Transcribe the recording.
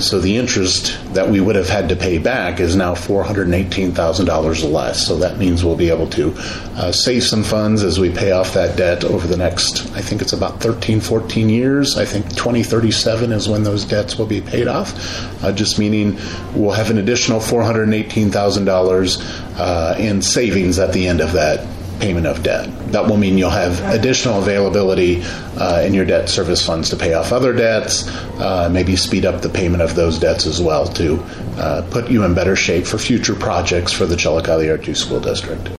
So the interest that we would have had to pay back is now $418,000 less. So that means we'll be able to save some funds as we pay off that debt over the next, I think it's about 13, 14 years. I think 2037 is when those debts will be paid off, just meaning we'll have an additional $418,000 in savings at the end of that payment of debt. That will mean you'll have additional availability in your debt service funds to pay off other debts, maybe speed up the payment of those debts as well to put you in better shape for future projects for the Chillicothe R2 School District.